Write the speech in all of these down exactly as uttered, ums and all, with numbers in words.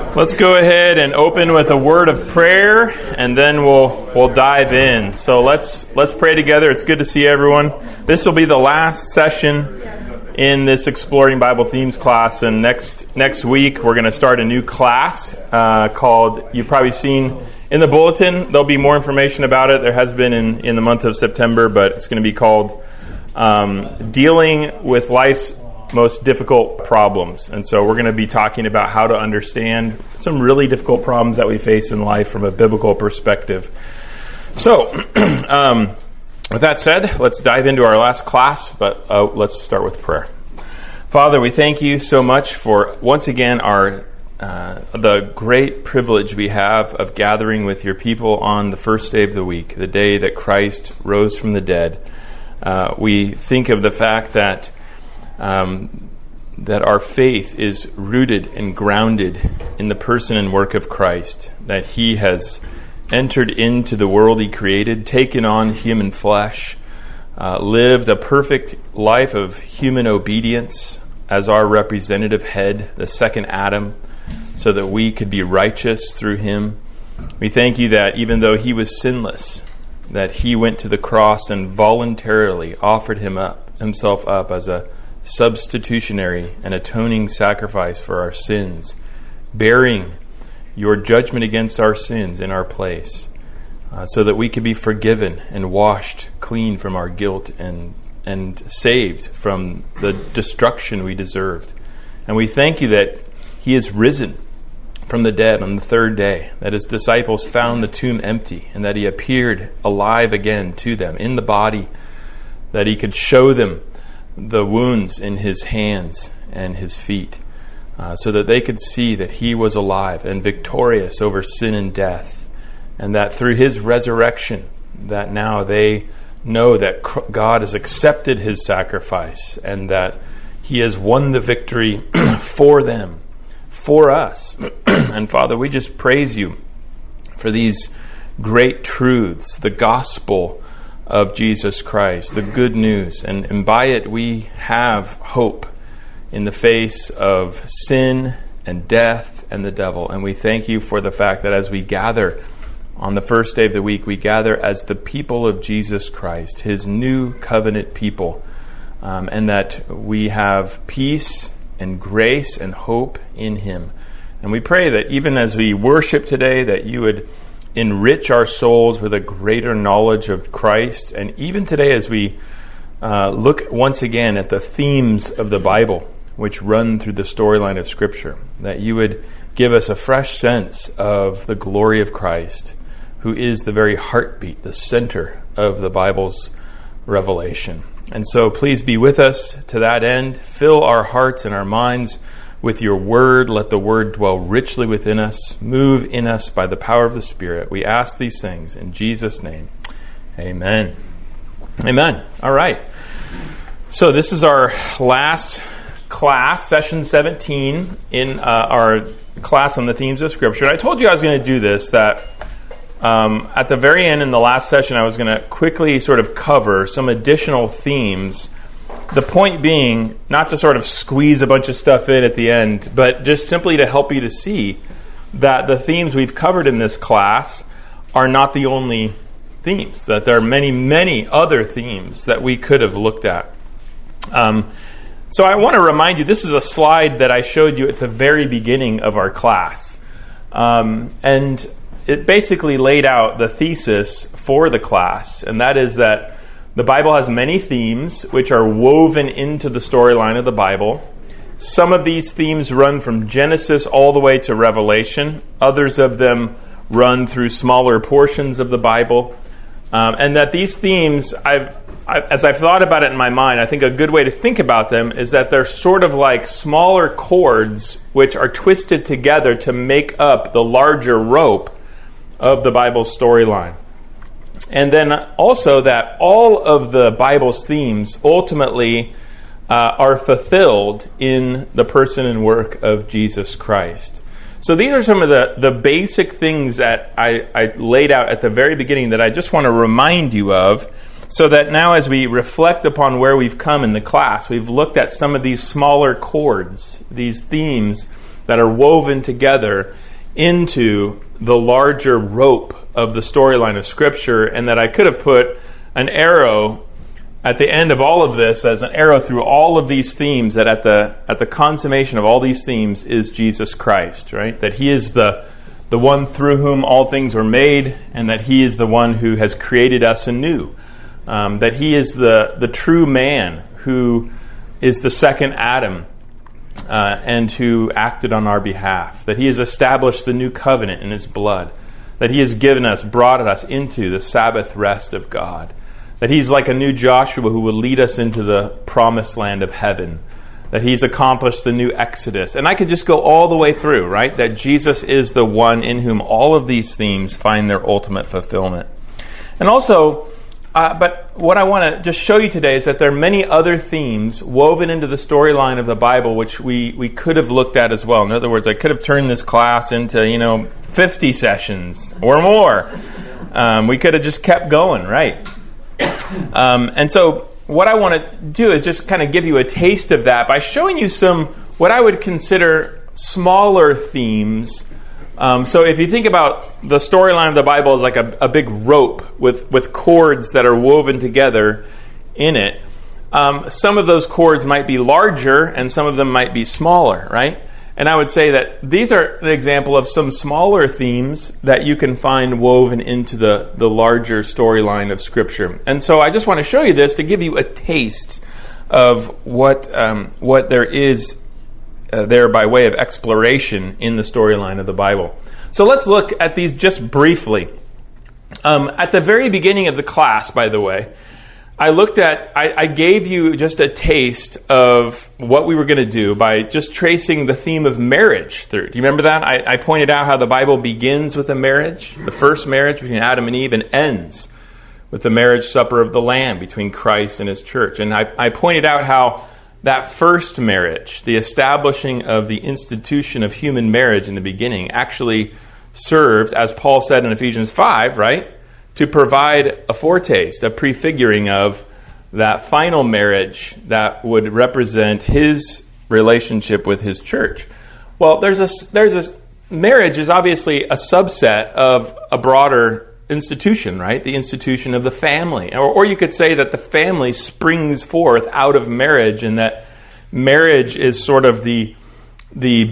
Let's go ahead and open with a word of prayer, and then we'll we'll dive in. So let's let's pray together. It's good to see everyone. This will be the last session in this Exploring Bible Themes class, and next next week we're going to start a new class uh, called, you've probably seen in the bulletin, there'll be more information about it. There has been in, in the month of September, but it's going to be called um, Dealing with Life's Most Difficult Problems. And so we're going to be talking about how to understand some really difficult problems that we face in life from a biblical perspective. So, um, with that said, let's dive into our last class, but uh, let's start with prayer. Father, we thank you so much for, once again, our uh, the great privilege we have of gathering with your people on the first day of the week, the day that Christ rose from the dead. Uh, we think of the fact that Um, that our faith is rooted and grounded in the person and work of Christ, that he has entered into the world he created, taken on human flesh, uh, lived a perfect life of human obedience as our representative head, the second Adam, so that we could be righteous through him. We thank you that even though he was sinless, that he went to the cross and voluntarily offered him up, himself up as a substitutionary and atoning sacrifice for our sins, bearing your judgment against our sins in our place, uh, so that we could be forgiven and washed clean from our guilt and and saved from the destruction we deserved. And we thank you that he is risen from the dead on the third day, that his disciples found the tomb empty, and that he appeared alive again to them in the body, that he could show them the wounds in his hands and his feet, uh, so that they could see that he was alive and victorious over sin and death, and that through his resurrection, that now they know that God has accepted his sacrifice and that he has won the victory for them, for us. And Father, we just praise you for these great truths, the gospel of Jesus Christ, the good news, and, and by it we have hope in the face of sin and death and the devil. And we thank you for the fact that as we gather on the first day of the week, we gather as the people of Jesus Christ, his new covenant people, um, and that we have peace and grace and hope in him. And we pray that even as we worship today, that you would enrich our souls with a greater knowledge of Christ. And even today, as we uh, look once again at the themes of the Bible, which run through the storyline of Scripture, that you would give us a fresh sense of the glory of Christ, who is the very heartbeat, the center of the Bible's revelation. And so please be with us to that end. Fill our hearts and our minds with your word. Let the word dwell richly within us. Move in us by the power of the Spirit. We ask these things in Jesus' name. Amen. Amen. All right. So this is our last class, session seventeen, in uh, our class on the themes of Scripture. And I told you I was going to do this, that um, at the very end in the last session, I was going to quickly sort of cover some additional themes. The point being, not to sort of squeeze a bunch of stuff in at the end, but just simply to help you to see that the themes we've covered in this class are not the only themes, that there are many, many other themes that we could have looked at. Um, so I want to remind you, this is a slide that I showed you at the very beginning of our class. Um, and it basically laid out the thesis for the class, and that is that the Bible has many themes which are woven into the storyline of the Bible. Some of these themes run from Genesis all the way to Revelation. Others of them run through smaller portions of the Bible. Um, and that these themes, I've, I, as I've thought about it in my mind, I think a good way to think about them is that they're sort of like smaller cords which are twisted together to make up the larger rope of the Bible's storyline. And then also that all of the Bible's themes ultimately uh, are fulfilled in the person and work of Jesus Christ. So these are some of the, the basic things that I, I laid out at the very beginning that I just want to remind you of, so that now as we reflect upon where we've come in the class, we've looked at some of these smaller chords, these themes that are woven together into the larger rope of the storyline of Scripture, and that I could have put an arrow at the end of all of this as an arrow through all of these themes, that at the at the consummation of all these themes is Jesus Christ, right? That He is the the one through whom all things were made, and that He is the one who has created us anew. Um, that He is the, the true man who is the second Adam, uh, and who acted on our behalf. That He has established the new covenant in His blood. That He has given us, brought us into the Sabbath rest of God. That He's like a new Joshua who will lead us into the promised land of heaven. That He's accomplished the new Exodus. And I could just go all the way through, right? That Jesus is the one in whom all of these themes find their ultimate fulfillment. And also, uh, but what I want to just show you today is that there are many other themes woven into the storyline of the Bible which we, we could have looked at as well. In other words, I could have turned this class into, you know, fifty sessions or more. Um, we could have just kept going, right? Um, and so what I want to do is just kind of give you a taste of that by showing you some, what I would consider smaller themes. Um, so if you think about the storyline of the Bible as like a, a big rope with, with cords that are woven together in it, um, some of those cords might be larger and some of them might be smaller, right? And I would say that these are an example of some smaller themes that you can find woven into the, the larger storyline of Scripture. And so I just want to show you this to give you a taste of what um, what there is uh, there by way of exploration in the storyline of the Bible. So let's look at these just briefly. Um, at the very beginning of the class, by the way, I looked at, I, I gave you just a taste of what we were going to do by just tracing the theme of marriage through. Do you remember that? I, I pointed out how the Bible begins with a marriage, the first marriage between Adam and Eve, and ends with the marriage supper of the Lamb between Christ and His church. And I, I pointed out how that first marriage, the establishing of the institution of human marriage in the beginning, actually served, as Paul said in Ephesians five, right? To provide a foretaste, a prefiguring of that final marriage that would represent His relationship with His church. Well, there's a there's a marriage is obviously a subset of a broader institution, right? The institution of the family, or, or you could say that the family springs forth out of marriage, and that marriage is sort of the the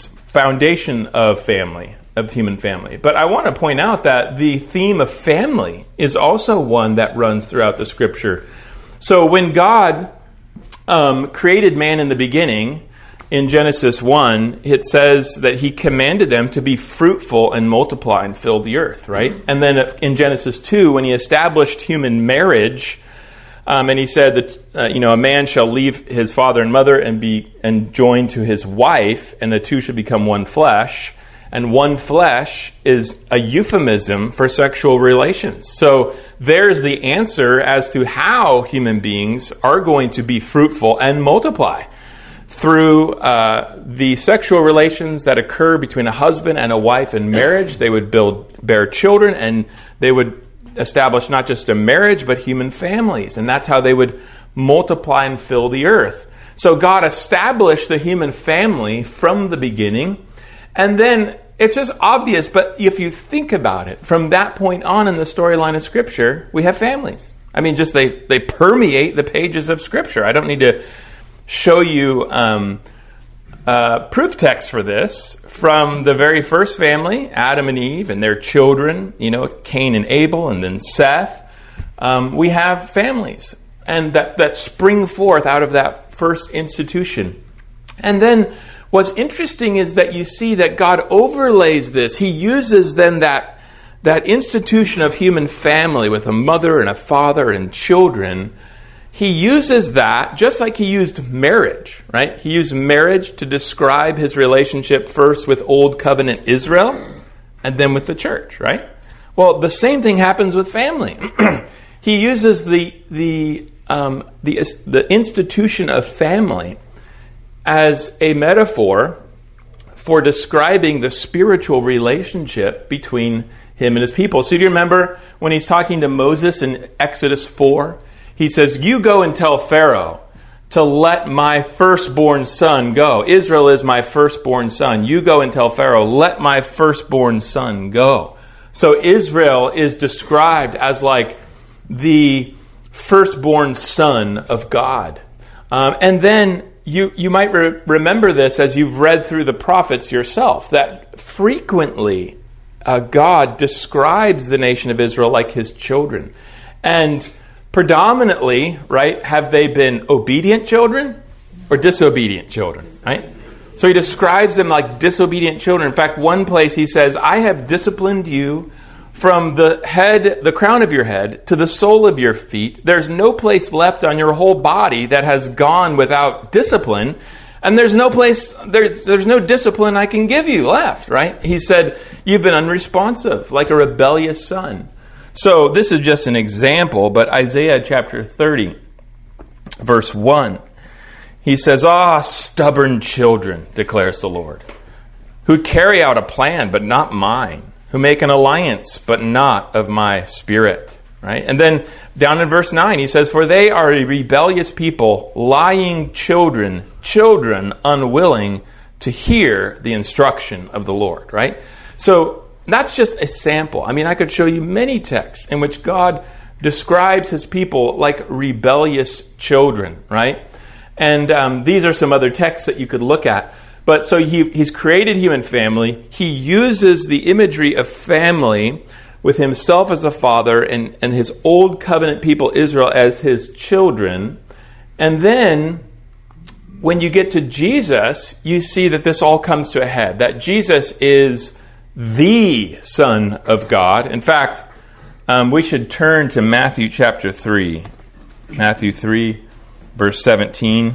foundation of family. Of human family. But I want to point out that the theme of family is also one that runs throughout the Scripture. So when God um, created man in the beginning, in Genesis one, it says that He commanded them to be fruitful and multiply and fill the earth, right? And then in Genesis two, when He established human marriage, um, and He said that uh, you know a man shall leave his father and mother and be and join to his wife, and the two should become one flesh. And one flesh is a euphemism for sexual relations. So there's the answer as to how human beings are going to be fruitful and multiply through uh, the sexual relations that occur between a husband and a wife in marriage. They would build, bear children, and they would establish not just a marriage, but human families. And that's how they would multiply and fill the earth. So God established the human family from the beginning. And then it's just obvious, but if you think about it, from that point on in the storyline of Scripture, we have families. I mean, just they, they permeate the pages of Scripture. I don't need to show you um, uh, proof text for this. From the very first family, Adam and Eve and their children, you know, Cain and Abel, and then Seth, um, we have families and that, that spring forth out of that first institution. And then what's interesting is that you see that God overlays this. He uses then that, that institution of human family with a mother and a father and children. He uses that just like He used marriage, right? He used marriage to describe His relationship first with Old Covenant Israel and then with the church, right? Well, the same thing happens with family. He uses the, the, um, the, the institution of family as a metaphor for describing the spiritual relationship between Him and His people. So do you remember when He's talking to Moses in Exodus four? He says, "You go and tell Pharaoh to let my firstborn son go. Israel is my firstborn son. You go and tell Pharaoh, let my firstborn son go. So Israel is described as like the firstborn son of God. Um, and then you, you might re- remember this as you've read through the prophets yourself, that frequently uh, God describes the nation of Israel like his children. And predominantly, right, have they been obedient children or disobedient children, right? So he describes them like disobedient children. In fact, one place he says, I have disciplined you from the head, the crown of your head, to the sole of your feet. There's no place left on your whole body that has gone without discipline. And there's no place, there's, there's no discipline I can give you left, right? He said, you've been unresponsive, like a rebellious son. So this is just an example, but Isaiah chapter thirty, verse one, he says, Ah, stubborn children, declares the Lord, who carry out a plan, but not mine, who make an alliance, but not of my spirit. Right? And then down in verse nine, he says, for they are a rebellious people, lying children, children unwilling to hear the instruction of the Lord. Right? So that's just a sample. I mean, I could show you many texts in which God describes his people like rebellious children, right? And um, these are some other texts that you could look at. But so he, he's created human family. He uses the imagery of family with himself as a father and, and his old covenant people, Israel, as his children. And then when you get to Jesus, you see that this all comes to a head, that Jesus is the Son of God. In fact, um, we should turn to Matthew chapter three. Matthew three, verse seventeen.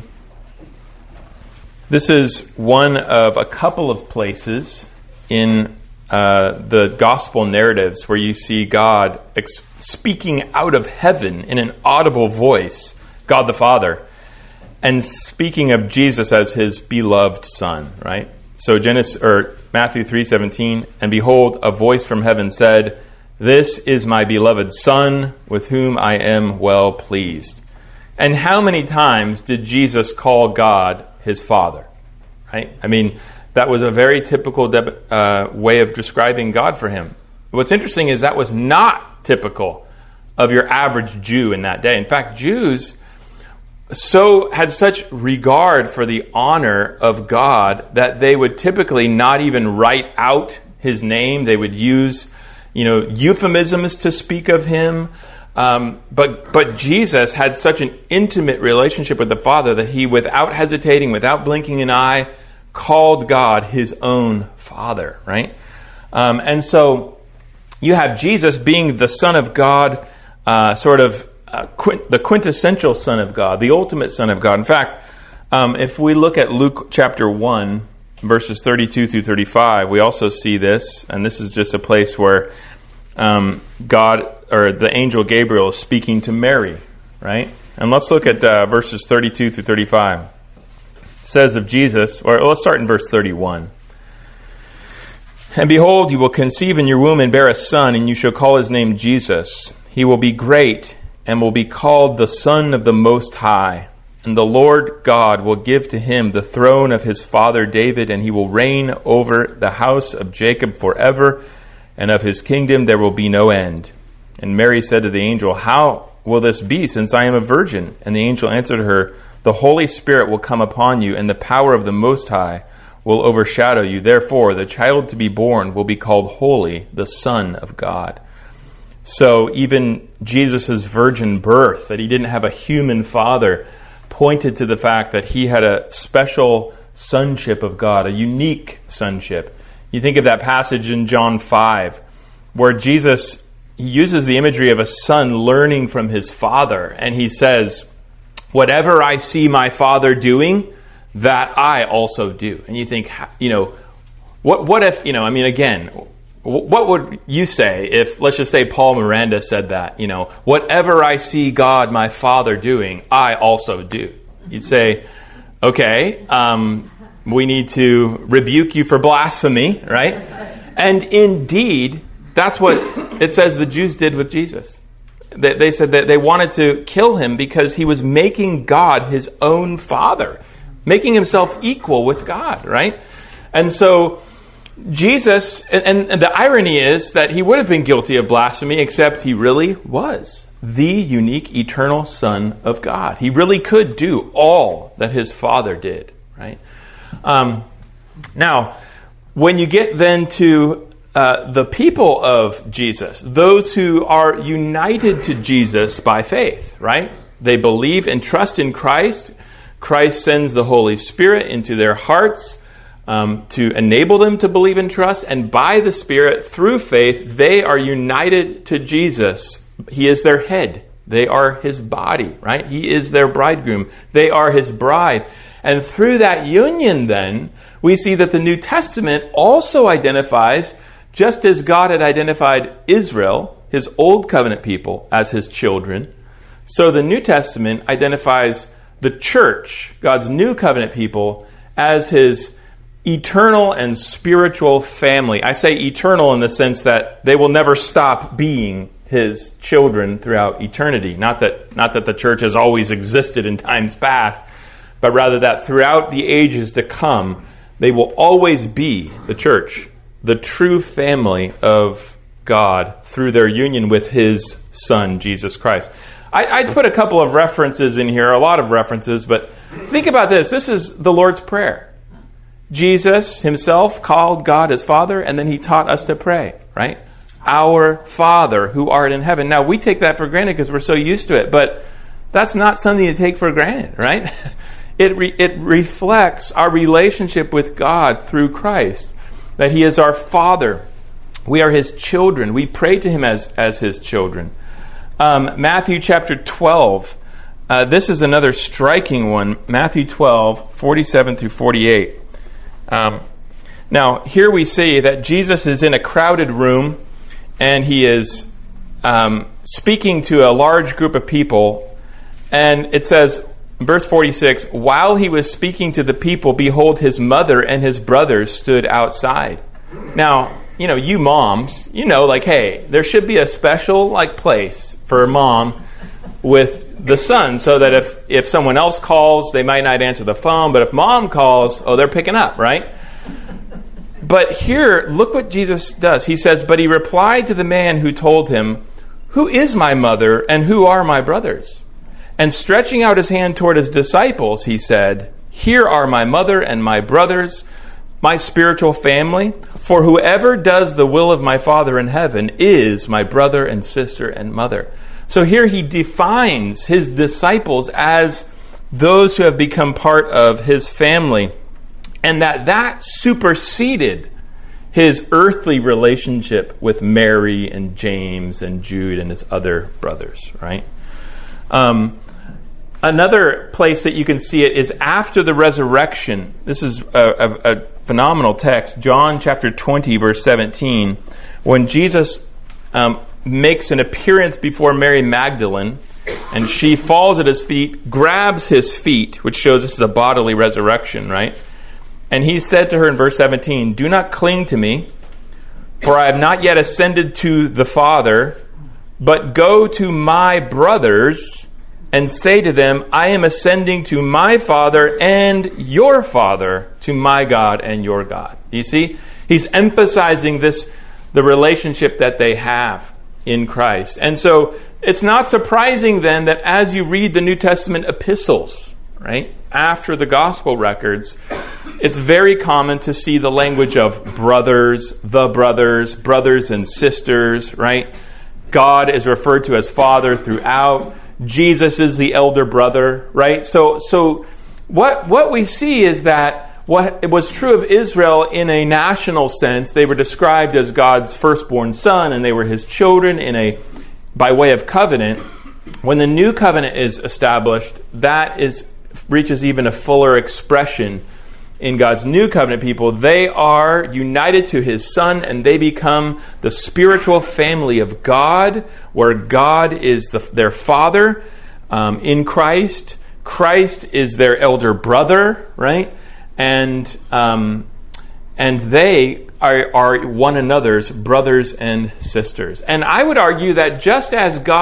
This is one of a couple of places in uh, the gospel narratives where you see God ex- speaking out of heaven in an audible voice, God the Father, and speaking of Jesus as his beloved Son, right? So Genesis or Matthew three seventeen, and behold, a voice from heaven said, this is my beloved Son, with whom I am well pleased. And how many times did Jesus call God his Father? Right? I mean, that was a very typical de- uh, way of describing God for him. What's interesting is that was not typical of your average Jew in that day. In fact, Jews so had such regard for the honor of God that they would typically not even write out his name. They would use, you know, euphemisms to speak of him. Um, but but Jesus had such an intimate relationship with the Father that he, without hesitating, without blinking an eye, called God his own Father, right? Um, and so you have Jesus being the Son of God, uh, sort of uh, quint- the quintessential Son of God, the ultimate Son of God. In fact, um, if we look at Luke chapter one, verses thirty-two through thirty-five, we also see this, and this is just a place where um, God, or the angel Gabriel, is speaking to Mary, right? And let's look at uh, verses thirty-two through thirty-five. It says of Jesus, or let's start in verse thirty-one. And behold, you will conceive in your womb and bear a son, and you shall call his name Jesus. He will be great and will be called the Son of the Most High. And the Lord God will give to him the throne of his father David, and he will reign over the house of Jacob forever, and of his kingdom there will be no end. And Mary said to the angel, how will this be, since I am a virgin? And the angel answered her, the Holy Spirit will come upon you, and the power of the Most High will overshadow you. Therefore, the child to be born will be called Holy, the Son of God. So even Jesus' virgin birth, that he didn't have a human father, pointed to the fact that he had a special sonship of God, a unique sonship. You think of that passage in John five, where Jesus, he uses the imagery of a son learning from his father, and he says, whatever I see my Father doing, that I also do. And you think, you know, what what if, you know, I mean, again, what would you say if, let's just say Paul Miranda said that, you know, whatever I see God, my Father, doing, I also do. You'd say, okay, um, we need to rebuke you for blasphemy, right? And indeed, that's what it says the Jews did with Jesus. They, they said that they wanted to kill him because he was making God his own father, making himself equal with God, right? And so Jesus, and, and the irony is that he would have been guilty of blasphemy, except he really was the unique eternal Son of God. He really could do all that his Father did, right? Um, now, when you get then to uh, the people of Jesus, those who are united to Jesus by faith, right? They believe and trust in Christ. Christ sends the Holy Spirit into their hearts Um, to enable them to believe and trust, and by the Spirit, through faith, they are united to Jesus. He is their head. They are his body, right? He is their bridegroom. They are his bride. And through that union, then, we see that the New Testament also identifies, just as God had identified Israel, his old covenant people, as his children, so the New Testament identifies the church, God's new covenant people, as his eternal and spiritual family. I say eternal in the sense that they will never stop being his children throughout eternity. Not that, not that the church has always existed in times past, but rather that throughout the ages to come, they will always be the church, the true family of God through their union with his Son, Jesus Christ. I, I'd put a couple of references in here, a lot of references, but think about this. This is the Lord's Prayer. Jesus himself called God his Father, and then he taught us to pray, right? Our Father who art in heaven. Now, we take that for granted because we're so used to it, but that's not something to take for granted, right? It re- it reflects our relationship with God through Christ, that he is our Father. We are his children. We pray to him as, as his children. Um, Matthew chapter twelve. Uh, this is another striking one. Matthew twelve, forty-seven through forty-eight. Um, now, here we see that Jesus is in a crowded room, and he is um, speaking to a large group of people. And it says, verse forty-six, while he was speaking to the people, behold, his mother and his brothers stood outside. Now, you know, you moms, you know, like, hey, there should be a special like place for a mom with the son, so that if, if someone else calls, they might not answer the phone, but if mom calls, oh, they're picking up, right? But here, look what Jesus does. He says, but he replied to the man who told him, who is my mother and who are my brothers? And stretching out his hand toward his disciples, he said, here are my mother and my brothers, my spiritual family. For whoever does the will of my Father in heaven is my brother and sister and mother. So here he defines his disciples as those who have become part of his family, and that that superseded his earthly relationship with Mary and James and Jude and his other brothers, right? Um, another place that you can see it is after the resurrection. This is a, a, a phenomenal text, John chapter twenty, verse seventeen, when Jesus um, makes an appearance before Mary Magdalene, and she falls at his feet, grabs his feet, which shows this is a bodily resurrection, right? And he said to her in verse seventeen, do not cling to me, for I have not yet ascended to the Father, but go to my brothers and say to them, I am ascending to my Father and your Father, to my God and your God. You see? He's emphasizing this, the relationship that they have in Christ. And so it's not surprising then that as you read the New Testament epistles, right, after the gospel records, it's very common to see the language of brothers, the brothers, brothers and sisters, right? God is referred to as Father throughout. Jesus is the elder brother, right? So so what what we see is that what was true of Israel in a national sense, they were described as God's firstborn son, and they were his children in a by way of covenant. When the new covenant is established, that is reaches even a fuller expression in God's new covenant people. They are united to his Son, and they become the spiritual family of God, where God is the, their Father um, in Christ. Christ is their elder brother, right? And um, and they are, are one another's brothers and sisters. And I would argue that just as God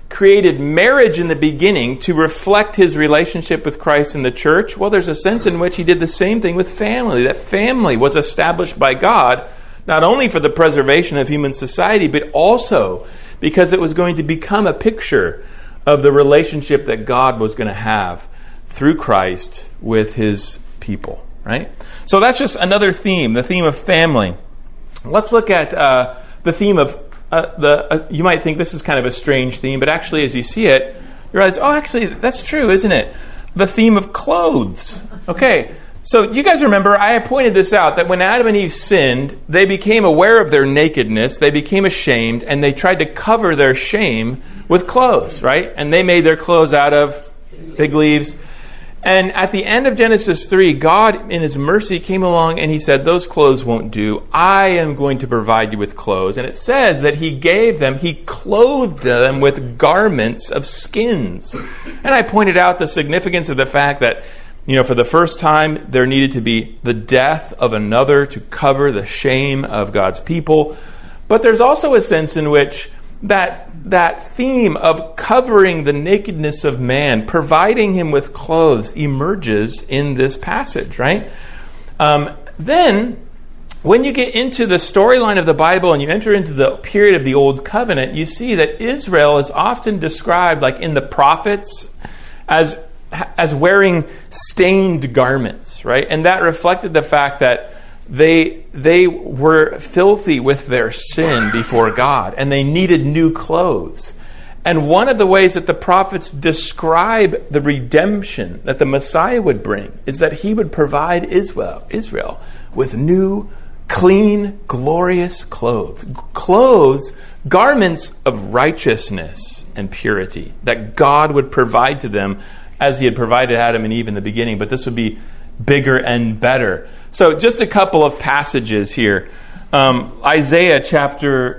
created marriage in the beginning to reflect his relationship with Christ and the church, well, there's a sense in which he did the same thing with family. That family was established by God, not only for the preservation of human society, but also because it was going to become a picture of the relationship that God was going to have through Christ with his people, right? So that's just another theme, the theme of family. Let's look at uh, the theme of Uh, the uh, you might think this is kind of a strange theme, but actually as you see it, you realize, oh, actually, that's true, isn't it? The theme of clothes. Okay, so you guys remember, I pointed this out, that when Adam and Eve sinned, they became aware of their nakedness, they became ashamed, and they tried to cover their shame with clothes, right? And they made their clothes out of fig leaves. And at the end of Genesis three, God, in his mercy, came along and he said, those clothes won't do. I am going to provide you with clothes. And it says that he gave them, he clothed them with garments of skins. And I pointed out the significance of the fact that, you know, for the first time, there needed to be the death of another to cover the shame of God's people. But there's also a sense in which that that theme of covering the nakedness of man, providing him with clothes, emerges in this passage, right? Um, then, when you get into the storyline of the Bible and you enter into the period of the Old Covenant, you see that Israel is often described, like in the prophets, as as wearing stained garments, right? And that reflected the fact that They they were filthy with their sin before God, and they needed new clothes. And one of the ways that the prophets describe the redemption that the Messiah would bring is that he would provide Israel, Israel with new, clean, glorious clothes. Clothes, garments of righteousness and purity that God would provide to them as he had provided Adam and Eve in the beginning. But this would be bigger and better. So just a couple of passages here. Um, Isaiah chapter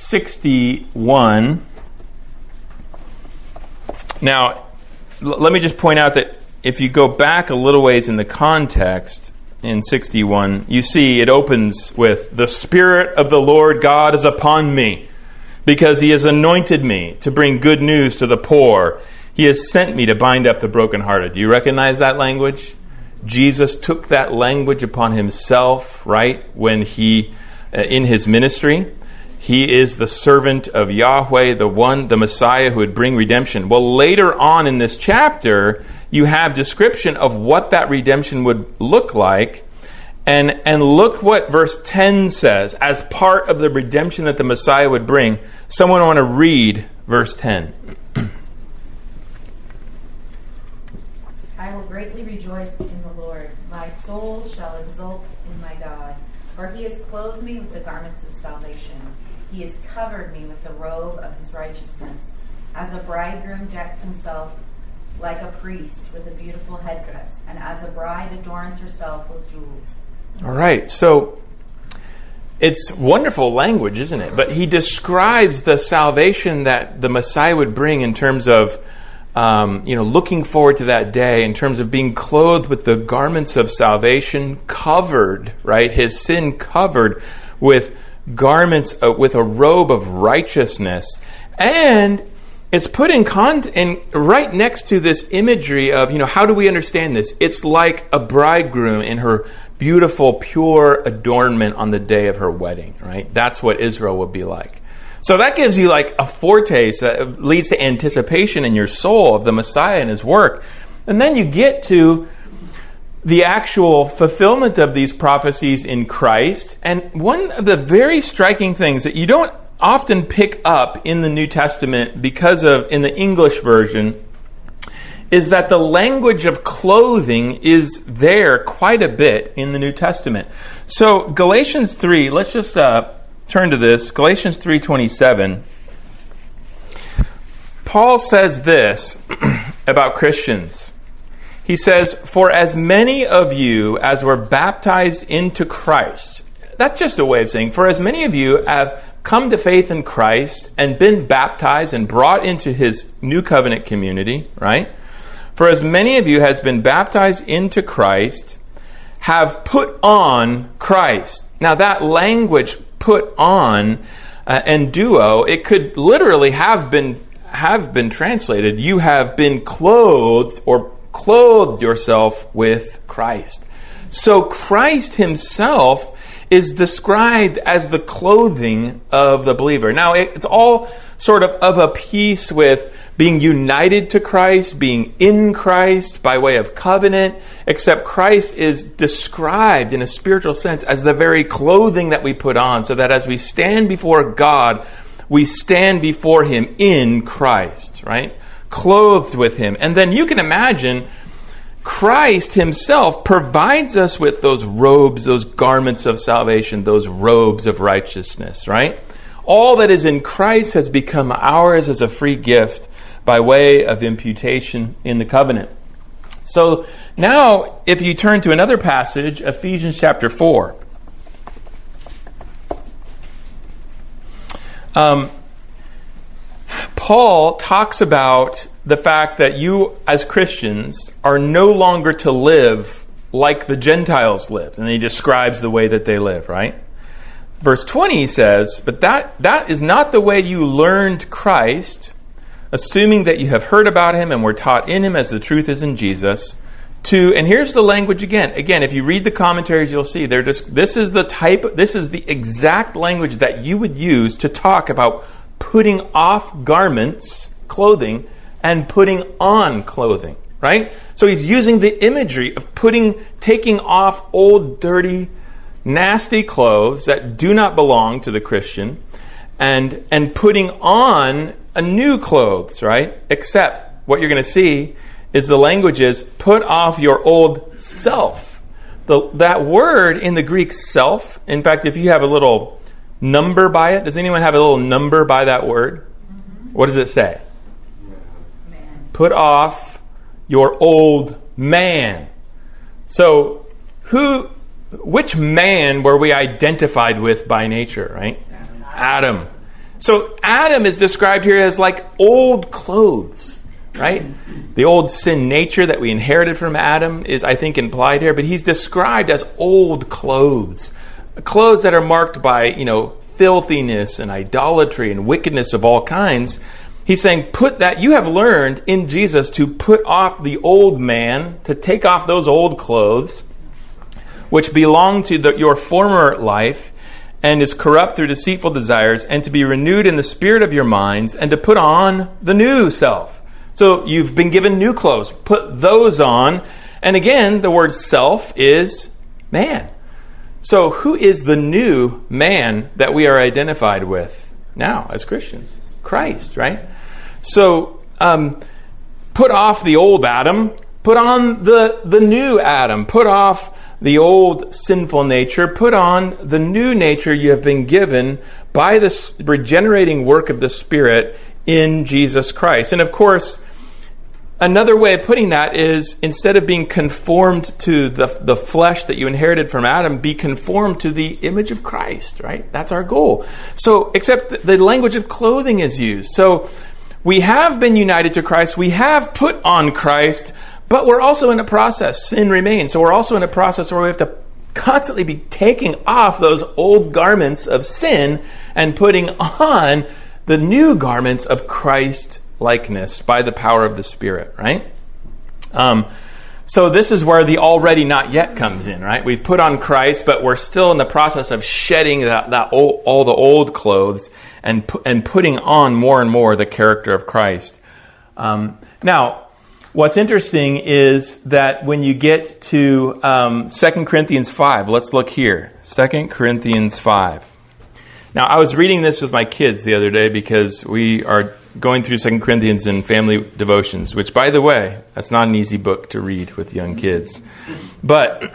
sixty-one. Now, l- let me just point out that if you go back a little ways in the context, in sixty-one, you see it opens with, "The Spirit of the Lord God is upon me, because he has anointed me to bring good news to the poor. He has sent me to bind up the brokenhearted." Do you recognize that language? Jesus took that language upon himself, right, when he, uh, in his ministry. He is the servant of Yahweh, the one, the Messiah who would bring redemption. Well, later on in this chapter, you have description of what that redemption would look like. And, and look what verse ten says, as part of the redemption that the Messiah would bring. Someone want to read verse ten. I will greatly rejoice in the Lord. My soul shall exult in my God. For he has clothed me with the garments of salvation. He has covered me with the robe of his righteousness. As a bridegroom decks himself like a priest with a beautiful headdress, and as a bride adorns herself with jewels. All right, so it's wonderful language, isn't it? But he describes the salvation that the Messiah would bring in terms of Um, you know, looking forward to that day in terms of being clothed with the garments of salvation, covered, right? His sin covered with garments, uh, with a robe of righteousness. And it's put in, con- in right next to this imagery of, you know, how do we understand this? It's like a bridegroom in her beautiful, pure adornment on the day of her wedding, right? That's what Israel would be like. So that gives you like a foretaste, that leads to anticipation in your soul of the Messiah and his work. And then you get to the actual fulfillment of these prophecies in Christ. And one of the very striking things that you don't often pick up in the New Testament because of, in the English version, is that the language of clothing is there quite a bit in the New Testament. So Galatians three, let's just uh, turn to this. Galatians three twenty-seven. Paul says this about Christians. He says, "For as many of you as were baptized into Christ," that's just a way of saying, for as many of you have come to faith in Christ and been baptized and brought into his new covenant community, right? For as many of you has been baptized into Christ, have put on Christ. Now that language, put on, uh, and duo, it could literally have been have been translated, you have been clothed or clothed yourself with Christ. So Christ himself is described as the clothing of the believer. Now, it's all sort of of a piece with being united to Christ, being in Christ by way of covenant, except Christ is described in a spiritual sense as the very clothing that we put on, so that as we stand before God, we stand before him in Christ, right? Clothed with him. And then you can imagine Christ himself provides us with those robes, those garments of salvation, those robes of righteousness, right? All that is in Christ has become ours as a free gift by way of imputation in the covenant. So now, if you turn to another passage, Ephesians chapter four. Um, Paul talks about the fact that you, as Christians, are no longer to live like the Gentiles lived. And he describes the way that they live, right? Verse twenty says, but that, that is not the way you learned Christ, assuming that you have heard about him and were taught in him as the truth is in Jesus, to, and here's the language again. Again, if you read the commentaries, you'll see they're just, this is the type, this is the exact language that you would use to talk about putting off garments, clothing, and putting on clothing, right? So he's using the imagery of putting, taking off old, dirty, nasty clothes that do not belong to the Christian, and and putting on a new clothes, right? Except what you're going to see is the language is put off your old self. The, that word in the Greek, self, in fact, if you have a little number by it, does anyone have a little number by that word? Mm-hmm. What does it say? Man. Put off your old man. So who, which man were we identified with by nature, right? Adam. Adam. So Adam is described here as like old clothes, right? The old sin nature that we inherited from Adam is, I think, implied here, but he's described as old clothes. Clothes that are marked by, you know, filthiness and idolatry and wickedness of all kinds. He's saying, put that, you have learned in Jesus to put off the old man, to take off those old clothes, which belong to the, your former life, and is corrupt through deceitful desires, and to be renewed in the spirit of your minds, and to put on the new self. So you've been given new clothes. Put those on. And again, the word self is man. So who is the new man that we are identified with now as Christians? Christ, right? So um, put off the old Adam. Put on the, the new Adam. Put off the old sinful nature. Put on the new nature you have been given by the regenerating work of the Spirit in Jesus Christ. And of course, another way of putting that is, instead of being conformed to the, the flesh that you inherited from Adam, be conformed to the image of Christ, right? That's our goal. So, except the language of clothing is used. So, we have been united to Christ. We have put on Christ, but we're also in a process. Sin remains. So, we're also in a process where we have to constantly be taking off those old garments of sin and putting on the new garments of Christ likeness by the power of the Spirit, right? Um, so this is where the already not yet comes in, right? We've put on Christ, but we're still in the process of shedding that, that old, all the old clothes and pu- and putting on more and more the character of Christ. Um, now, what's interesting is that when you get to um, Second Corinthians five, let's look here. Second Corinthians five. Now, I was reading this with my kids the other day because we are going through Second Corinthians in family devotions, which, by the way, that's not an easy book to read with young kids. But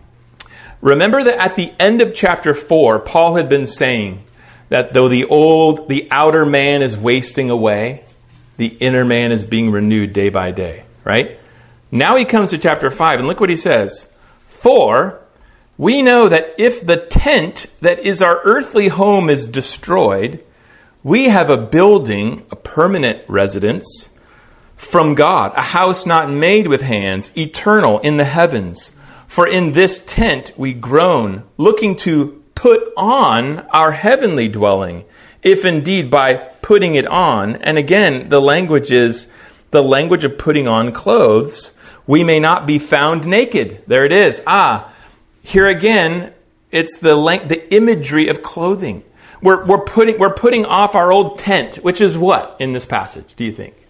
remember that at the end of chapter four, Paul had been saying that though the old, the outer man is wasting away, the inner man is being renewed day by day, right? Now he comes to chapter five, and look what he says. For we know that if the tent that is our earthly home is destroyed, we have a building, a permanent residence from God, a house not made with hands, eternal in the heavens. For in this tent we groan, looking to put on our heavenly dwelling, if indeed by putting it on, and again, the language is the language of putting on clothes, we may not be found naked. There it is. Ah, here again, it's the lang- the imagery of clothing. We're we're putting we're putting off our old tent, which is what in this passage, do you think?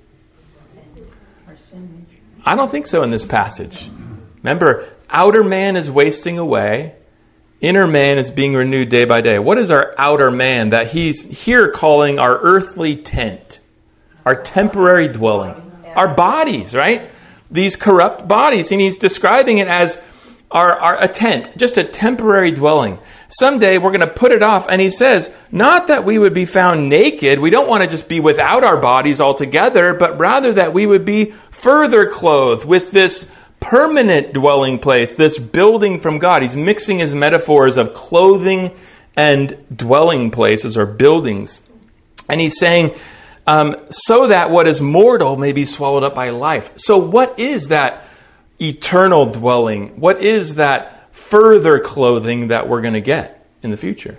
I don't think so in this passage. Remember, outer man is wasting away. Inner man is being renewed day by day. What is our outer man that he's here calling our earthly tent? Our temporary dwelling. Our bodies, right? These corrupt bodies. And he's describing it as our, our a tent, just a temporary dwelling. Someday we're going to put it off. And he says, not that we would be found naked. We don't want to just be without our bodies altogether, but rather that we would be further clothed with this permanent dwelling place, this building from God. He's mixing his metaphors of clothing and dwelling places or buildings. And he's saying, um, so that what is mortal may be swallowed up by life. So what is that eternal dwelling? What is that further clothing that we're going to get in the future?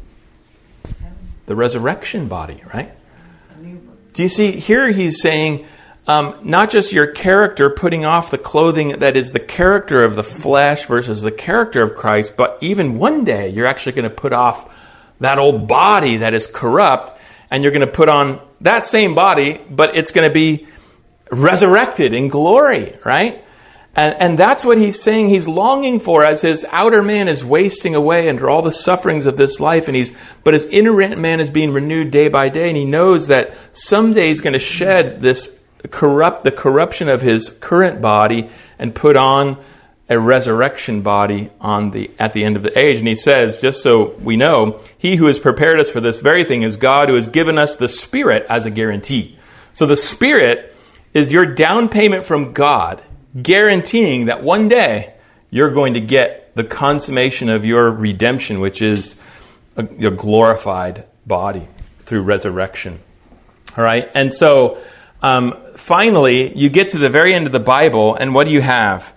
The resurrection body, right? Do you see, here he's saying, Um, not just your character putting off the clothing that is the character of the flesh versus the character of Christ, but even one day you're actually going to put off that old body that is corrupt, and you're going to put on that same body, but it's going to be resurrected in glory, right? And, and that's what he's saying he's longing for as his outer man is wasting away under all the sufferings of this life, and he's but his inner man is being renewed day by day, and he knows that someday he's going to shed this corrupt the corruption of his current body and put on a resurrection body on the at the end of the age. And he says, just so we know, he who has prepared us for this very thing is God, who has given us the Spirit as a guarantee. So the Spirit is your down payment from God, guaranteeing that one day you're going to get the consummation of your redemption, which is a, a glorified body through resurrection. All right, and so Um, finally, you get to the very end of the Bible, and what do you have?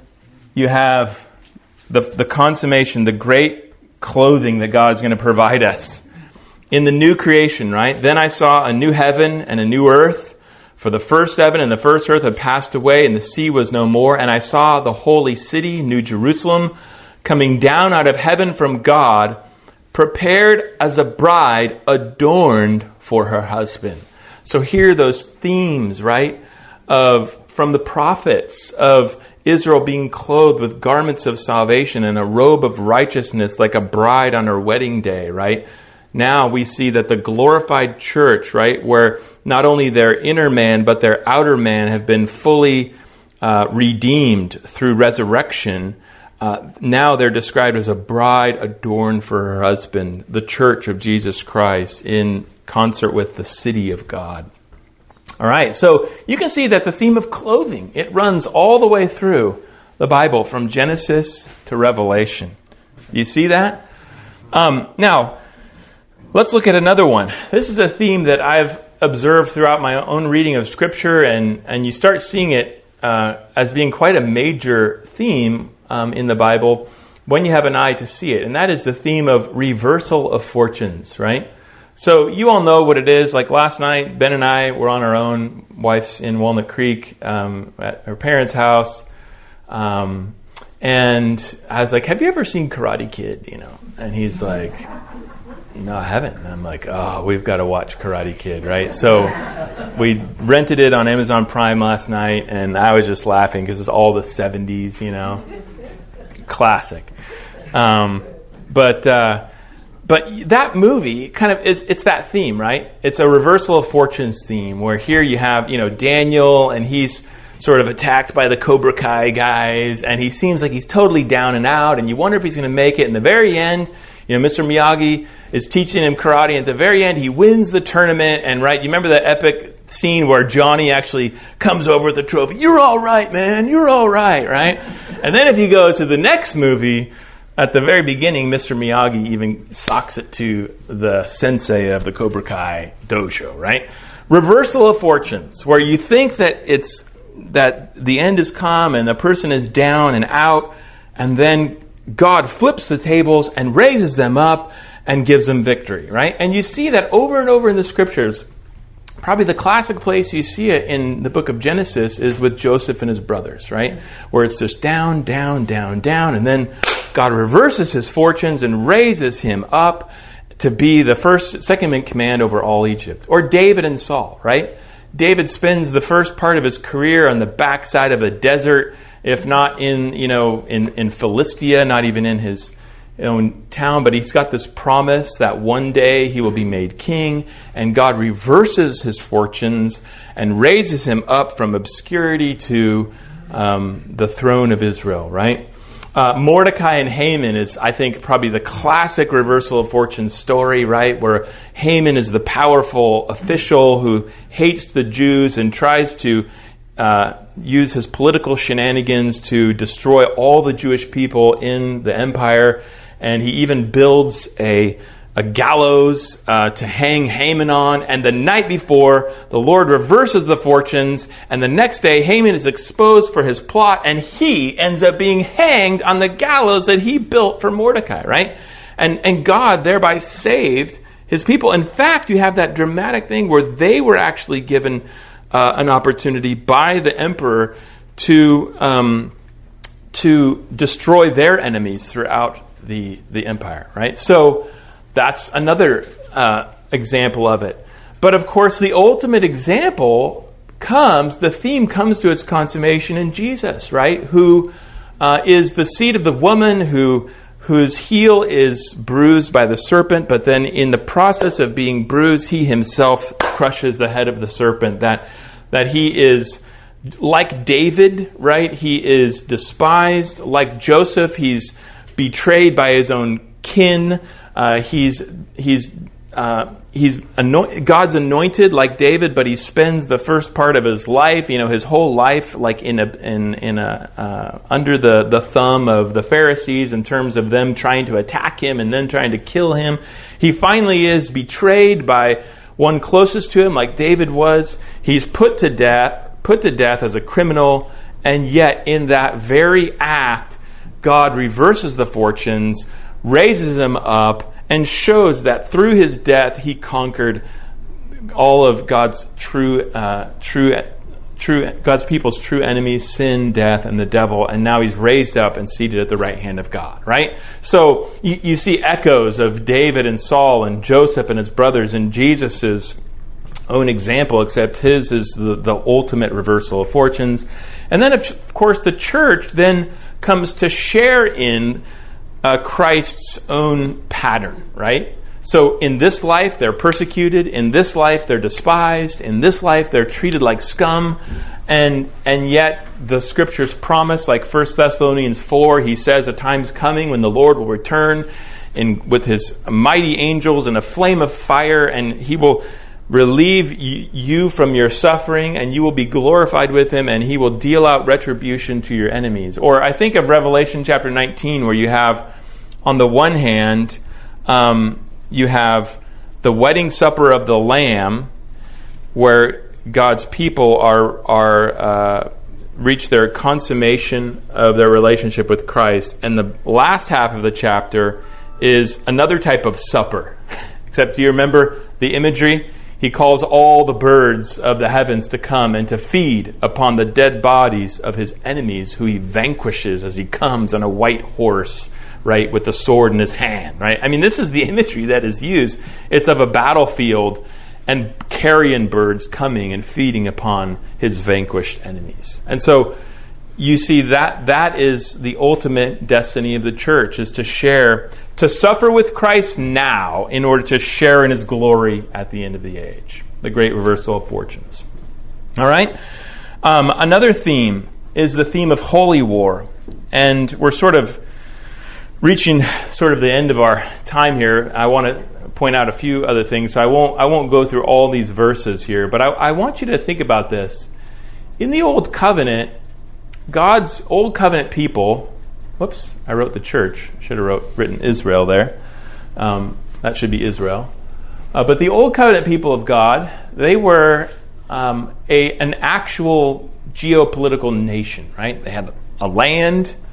You have the, the consummation, the great clothing that God's going to provide us in the new creation, right? Then I saw a new heaven and a new earth, for the first heaven and the first earth had passed away, and the sea was no more. And I saw the holy city, New Jerusalem, coming down out of heaven from God, prepared as a bride adorned for her husband. So here those themes, right, of from the prophets of Israel being clothed with garments of salvation and a robe of righteousness like a bride on her wedding day, right? Now we see that the glorified church, right, where not only their inner man but their outer man have been fully uh, redeemed through resurrection. Uh, now they're described as a bride adorned for her husband, the church of Jesus Christ in concert with the city of God. All right, so you can see that the theme of clothing, it runs all the way through the Bible from Genesis to Revelation. You see that? Um, now, let's look at another one. This is a theme that I've observed throughout my own reading of Scripture, and, and you start seeing it uh, as being quite a major theme um, in the Bible when you have an eye to see it, and that is the theme of reversal of fortunes, right? So you all know what it is. Like last night, Ben and I were on our own. Wife's in Walnut Creek um, at her parents' house. Um, and I was like, have you ever seen Karate Kid? You know, and he's like, no, I haven't. And I'm like, oh, we've got to watch Karate Kid, right? So we rented it on Amazon Prime last night, and I was just laughing because it's all the seventies, you know, classic. Um, but... Uh, But that movie kind of is, it's that theme, right? It's a reversal of fortunes theme where here you have, you know, Daniel, and he's sort of attacked by the Cobra Kai guys, and he seems like he's totally down and out, and you wonder if he's going to make it. In the very end, you know, Mister Miyagi is teaching him karate, and at the very end, he wins the tournament, and right, you remember that epic scene where Johnny actually comes over with the trophy. You're all right, man. You're all right, right? And then if you go to the next movie, at the very beginning, Mister Miyagi even socks it to the sensei of the Cobra Kai dojo, right? Reversal of fortunes, where you think that it's that the end is come and the person is down and out, and then God flips the tables and raises them up, and gives them victory, right? And you see that over and over in the scriptures. Probably the classic place you see it in the book of Genesis is with Joseph and his brothers, right? Where it's just down, down, down, down, and then God reverses his fortunes and raises him up to be the first, second in command over all Egypt. Or David and Saul, right? David spends the first part of his career on the backside of a desert, if not in, you know, in, in Philistia, not even in his own town, but he's got this promise that one day he will be made king, and God reverses his fortunes and raises him up from obscurity to um, the throne of Israel, right? Uh, Mordecai and Haman is, I think, probably the classic reversal of fortune story, right? Where Haman is the powerful official who hates the Jews and tries to uh, use his political shenanigans to destroy all the Jewish people in the empire. And he even builds a, a gallows uh, to hang Haman on. And the night before, the Lord reverses the fortunes. And the next day, Haman is exposed for his plot. And he ends up being hanged on the gallows that he built for Mordecai, right? And, and God thereby saved his people. In fact, you have that dramatic thing where they were actually given uh, an opportunity by the emperor to, um, to destroy their enemies throughout the the empire, right? So that's another uh, example of it. But of course, the ultimate example comes, the theme comes to its consummation in Jesus, right? Who uh, is the seed of the woman, who whose heel is bruised by the serpent, but then in the process of being bruised, he himself crushes the head of the serpent. That that he is like David, right? He is despised. Like Joseph, he's betrayed by his own kin. Uh, he's he's uh, he's anoint, God's anointed like David, but he spends the first part of his life, you know, his whole life, like in a in in a uh, under the the thumb of the Pharisees in terms of them trying to attack him and then trying to kill him. He finally is betrayed by one closest to him, like David was. He's put to death, put to death as a criminal, and yet in that very act, God reverses the fortunes, raises him up, and shows that through his death he conquered all of God's true, uh, true, true, God's people's true enemies: sin, death, and the devil. And now he's raised up and seated at the right hand of God. Right. So you, you see echoes of David and Saul and Joseph and his brothers in Jesus's own example, except his is the, the ultimate reversal of fortunes. And then, of course, the church then comes to share in uh, Christ's own pattern, right? So in this life, they're persecuted. In this life, they're despised. In this life, they're treated like scum. And and yet, the Scriptures promise, like First Thessalonians four, he says, a time's coming when the Lord will return in with his mighty angels in a flame of fire, and he will relieve you from your suffering, and you will be glorified with him, and he will deal out retribution to your enemies. Or I think of Revelation chapter nineteen, where you have, on the one hand, um, you have the wedding supper of the Lamb, where God's people are are uh, reach their consummation of their relationship with Christ, and the last half of the chapter is another type of supper. Except, do you remember the imagery? He calls all the birds of the heavens to come and to feed upon the dead bodies of his enemies, who he vanquishes as he comes on a white horse, right, with the sword in his hand, right? I mean, this is the imagery that is used. It's of a battlefield and carrion birds coming and feeding upon his vanquished enemies. And so you see that that is the ultimate destiny of the church, is to share, to suffer with Christ now in order to share in his glory at the end of the age. The great reversal of fortunes. All right? Um, another theme is the theme of holy war. And we're sort of reaching sort of the end of our time here. I want to point out a few other things. So I won't I won't go through all these verses here, but I, I want you to think about this. In the Old Covenant, God's Old Covenant people, whoops, I wrote the church. Should have wrote, written Israel there. Um, that should be Israel. Uh, but the Old Covenant people of God, they were um, a an actual geopolitical nation, right? They had a land,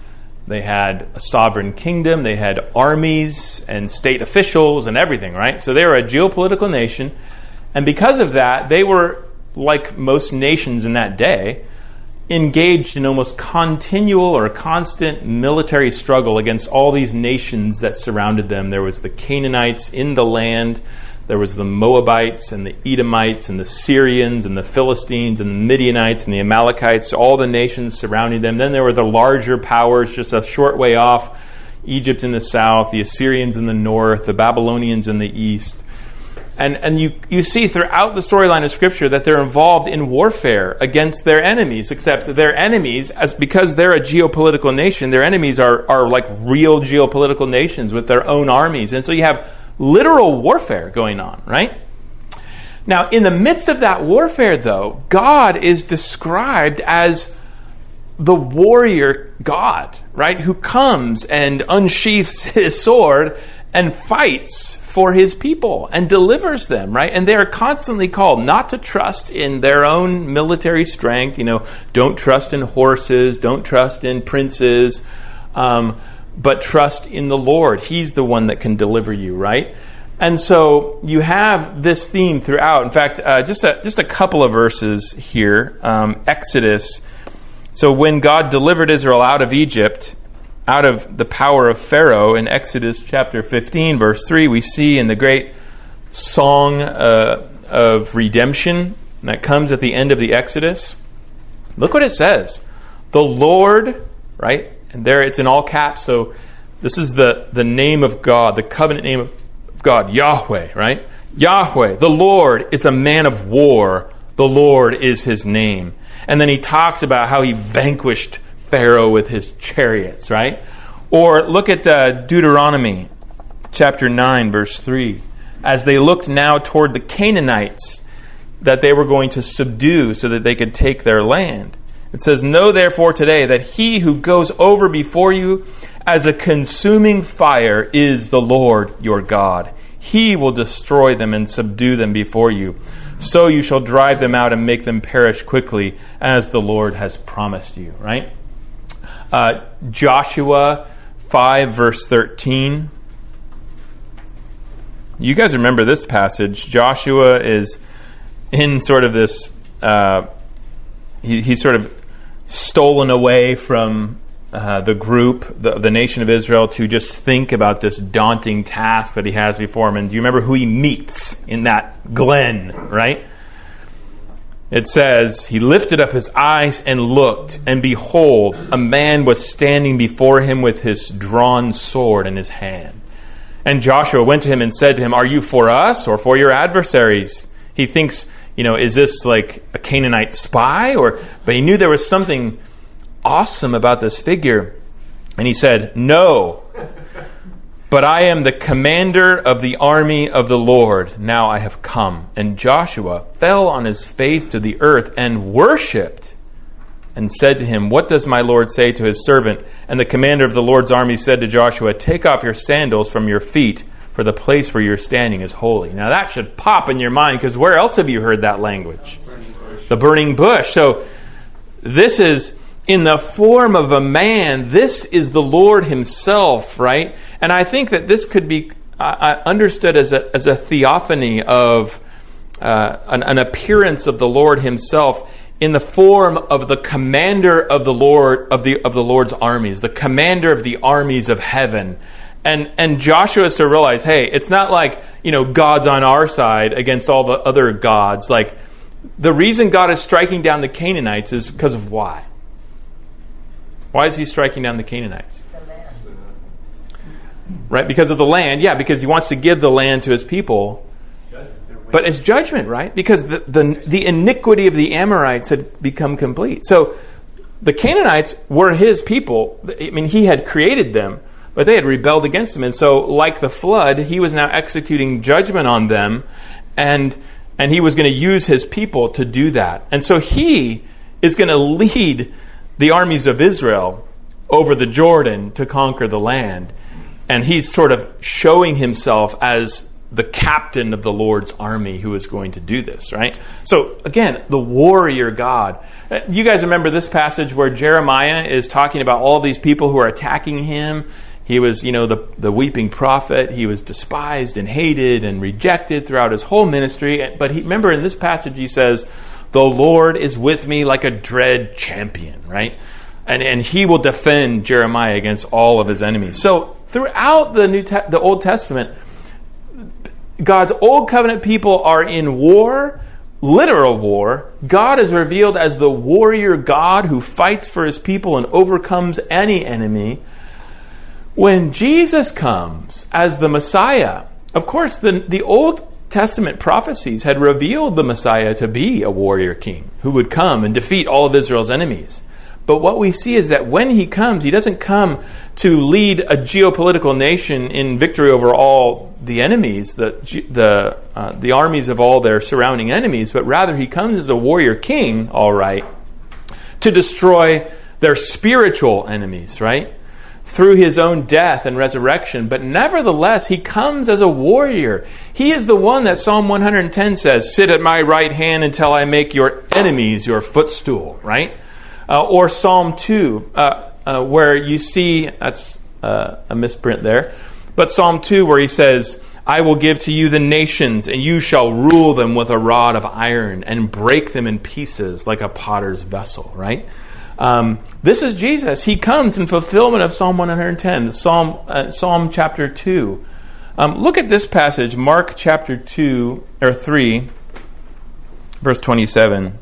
They had a sovereign kingdom. They had armies and state officials and everything, right? So they were a geopolitical nation. And because of that, they were, like most nations in that day, engaged in almost continual or constant military struggle against all these nations that surrounded them. There was the Canaanites in the land. There was the Moabites and the Edomites and the Syrians and the Philistines and the Midianites and the Amalekites, all the nations surrounding them. Then there were the larger powers just a short way off, Egypt in the south, the Assyrians in the north, the Babylonians in the east. And and you, you see throughout the storyline of Scripture that they're involved in warfare against their enemies, except their enemies, as because they're a geopolitical nation, their enemies are, are like real geopolitical nations with their own armies. And so you have literal warfare going on, right? Now, in the midst of that warfare, though, God is described as the warrior God, right? Who comes and unsheaths his sword and fights for his people and delivers them, right? And they are constantly called not to trust in their own military strength. You know, don't trust in horses, don't trust in princes, um, but trust in the Lord. He's the one that can deliver you, right? And so you have this theme throughout. In fact, uh, just a just a couple of verses here. Um, Exodus. So when God delivered Israel out of Egypt, out of the power of Pharaoh, in Exodus chapter fifteen, verse three, we see in the great song uh, of redemption that comes at the end of the Exodus. Look what it says. The Lord, right? And there it's in all caps. So this is the, the name of God, the covenant name of God, Yahweh, right? Yahweh, the Lord, is a man of war. The Lord is his name. And then he talks about how he vanquished Pharaoh with his chariots, right? Or look at uh, Deuteronomy chapter nine, verse three. As they looked now toward the Canaanites that they were going to subdue so that they could take their land. It says, know therefore today that he who goes over before you as a consuming fire is the Lord your God. He will destroy them and subdue them before you. So you shall drive them out and make them perish quickly as the Lord has promised you, right? Uh, Joshua five, verse thirteen. You guys remember this passage. Joshua is in sort of this, uh, he, he's sort of stolen away from uh, the group, the, the nation of Israel, to just think about this daunting task that he has before him. And do you remember who he meets in that glen, right? It says, he lifted up his eyes and looked, and behold, a man was standing before him with his drawn sword in his hand. And Joshua went to him and said to him, are you for us or for your adversaries? He thinks, you know, is this like a Canaanite spy? Or, but he knew there was something awesome about this figure. And he said, no, but I am the commander of the army of the Lord. Now I have come. And Joshua fell on his face to the earth and worshipped and said to him, what does my Lord say to his servant? And the commander of the Lord's army said to Joshua, take off your sandals from your feet, for the place where you're standing is holy. Now that should pop in your mind, because where else have you heard that language? The burning bush. So this is in the form of a man. This is the Lord himself, right? And I think that this could be uh, understood as a, as a theophany of uh, an, an appearance of the Lord himself in the form of the commander of the Lord of the of the Lord's armies, the commander of the armies of heaven. And and Joshua is to realize, hey, it's not like, you know, God's on our side against all the other gods. Like, the reason God is striking down the Canaanites is because of why? Why is he striking down the Canaanites? The land. Right? Because of the land. Yeah, because he wants to give the land to his people. But it's judgment, right? Because the, the, the iniquity of the Amorites had become complete. So the Canaanites were his people. I mean, he had created them, but they had rebelled against him. And so, like the flood, he was now executing judgment on them, and and he was going to use his people to do that. And so he is going to lead the armies of Israel over the Jordan to conquer the land. And he's sort of showing himself as the captain of the Lord's army who is going to do this, right? So again, the warrior God. You guys remember this passage where Jeremiah is talking about all these people who are attacking him. He was, you know, the, the weeping prophet. He was despised and hated and rejected throughout his whole ministry. But he, remember in this passage he says, the Lord is with me like a dread champion, right? And and he will defend Jeremiah against all of his enemies. So throughout the New Te- the Old Testament, God's Old Covenant people are in war, literal war. God is revealed as the warrior God who fights for his people and overcomes any enemy. When Jesus comes as the Messiah, of course, the, the Old Testament prophecies had revealed the Messiah to be a warrior king who would come and defeat all of Israel's enemies. But what we see is that when he comes, he doesn't come to lead a geopolitical nation in victory over all the enemies, the the uh, the armies of all their surrounding enemies, but rather he comes as a warrior king, all right, to destroy their spiritual enemies, right? Through his own death and resurrection. But nevertheless, he comes as a warrior. He is the one that Psalm one hundred ten says, sit at my right hand until I make your enemies your footstool, right? Uh, or Psalm two, uh, uh, where you see, that's uh, a misprint there, but Psalm two where he says, I will give to you the nations, and you shall rule them with a rod of iron, and break them in pieces like a potter's vessel, right? Um, this is Jesus. He comes in fulfillment of Psalm one hundred ten, Psalm, uh, Psalm chapter two. Um, look at this passage, Mark chapter two, or three, verse twenty-seven.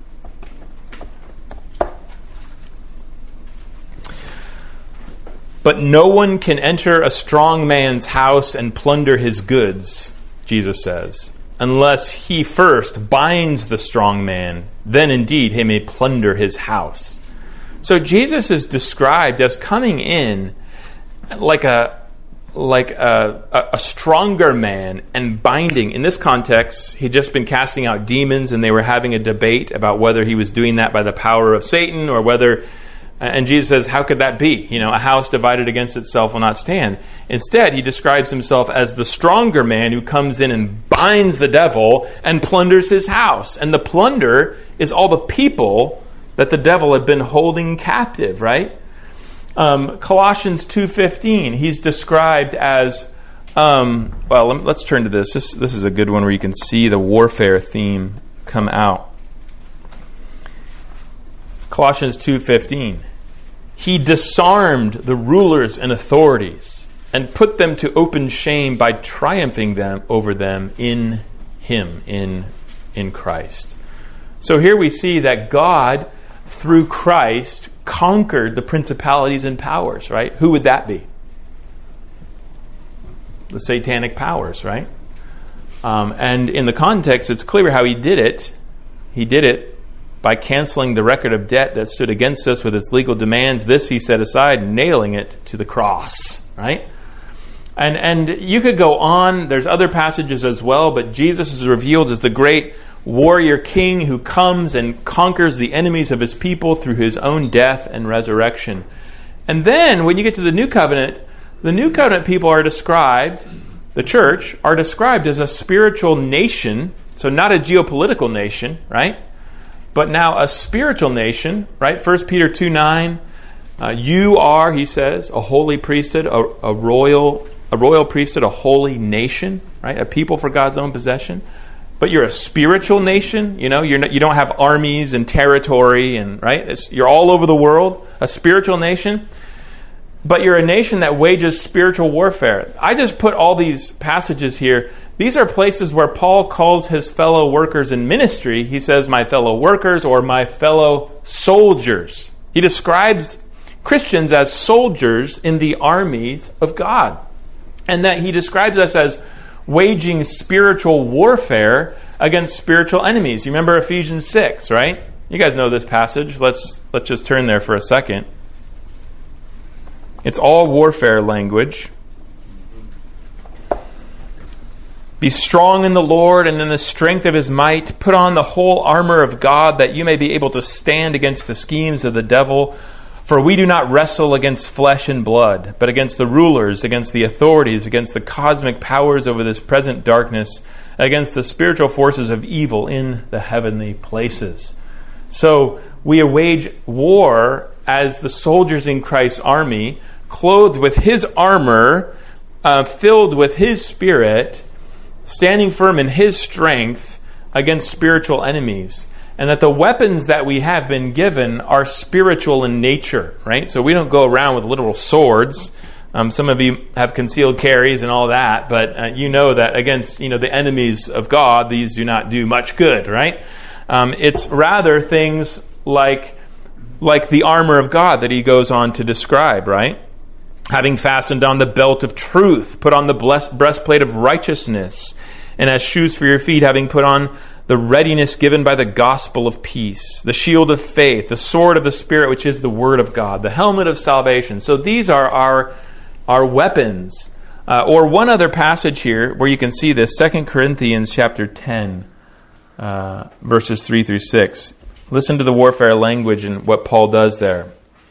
But no one can enter a strong man's house and plunder his goods, Jesus says, unless he first binds the strong man. Then indeed he may plunder his house. So Jesus is described as coming in like a like a, a, a stronger man and binding. In this context, he'd just been casting out demons, and they were having a debate about whether he was doing that by the power of Satan or whether... And Jesus says, how could that be? You know, a house divided against itself will not stand. Instead, he describes himself as the stronger man who comes in and binds the devil and plunders his house. And the plunder is all the people that the devil had been holding captive, right? Um, Colossians two fifteen, he's described as, um, well, let's turn to this. this. This is a good one where you can see the warfare theme come out. Colossians two fifteen. He disarmed the rulers and authorities and put them to open shame by triumphing them over them in him, in, in Christ. So here we see that God, through Christ, conquered the principalities and powers, right? Who would that be? The satanic powers, right? Um, and in the context, it's clear how he did it. He did it by canceling the record of debt that stood against us with its legal demands. This he set aside, nailing it to the cross, right? And and you could go on. There's other passages as well, but Jesus is revealed as the great warrior king who comes and conquers the enemies of his people through his own death and resurrection. And then when you get to the New Covenant, the New Covenant people are described, the church, are described as a spiritual nation, so not a geopolitical nation, right? But now a spiritual nation, right? First Peter two nine, uh, you are, he says, a holy priesthood, a, a royal a royal priesthood, a holy nation, right? A people for God's own possession. But you're a spiritual nation, you know, you're not, you don't have armies and territory, and right? It's, you're all over the world, a spiritual nation. But you're a nation that wages spiritual warfare. I just put all these passages here. These are places where Paul calls his fellow workers in ministry. He says, my fellow workers or my fellow soldiers. He describes Christians as soldiers in the armies of God. And that he describes us as waging spiritual warfare against spiritual enemies. You remember Ephesians six, right? You guys know this passage. Let's let's just turn there for a second. It's all warfare language. Be strong in the Lord and in the strength of his might. Put on the whole armor of God that you may be able to stand against the schemes of the devil. For we do not wrestle against flesh and blood, but against the rulers, against the authorities, against the cosmic powers over this present darkness, against the spiritual forces of evil in the heavenly places. So we wage war as the soldiers in Christ's army, clothed with his armor, uh, filled with his spirit, standing firm in his strength against spiritual enemies. And that the weapons that we have been given are spiritual in nature, right? So we don't go around with literal swords. Um, some of you have concealed carries and all that, but uh, you know that against you know the enemies of God, these do not do much good, right? Um, it's rather things like like the armor of God that he goes on to describe, right? Having fastened on the belt of truth, put on the blessed breastplate of righteousness, and as shoes for your feet, having put on the readiness given by the gospel of peace, the shield of faith, the sword of the Spirit, which is the word of God, the helmet of salvation. So these are our, our weapons. Uh, or one other passage here where you can see this, Second Corinthians chapter ten, uh, verses three through six. Listen to the warfare language and what Paul does there.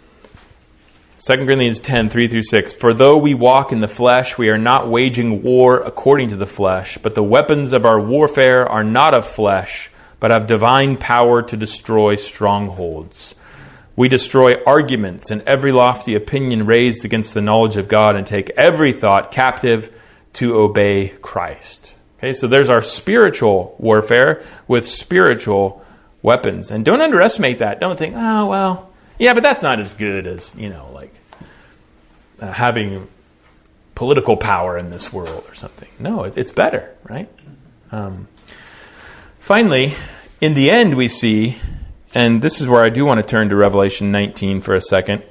Second Corinthians ten, three through six. For though we walk in the flesh, we are not waging war according to the flesh, but the weapons of our warfare are not of flesh, but have divine power to destroy strongholds. We destroy arguments and every lofty opinion raised against the knowledge of God and take every thought captive to obey Christ. Okay, so there's our spiritual warfare with spiritual weapons. And don't underestimate that. Don't think, oh, well, yeah, but that's not as good as, you know, like uh, having political power in this world or something. No, it, it's better, right? Um, finally, in the end we see, and this is where I do want to turn to Revelation nineteen for a second.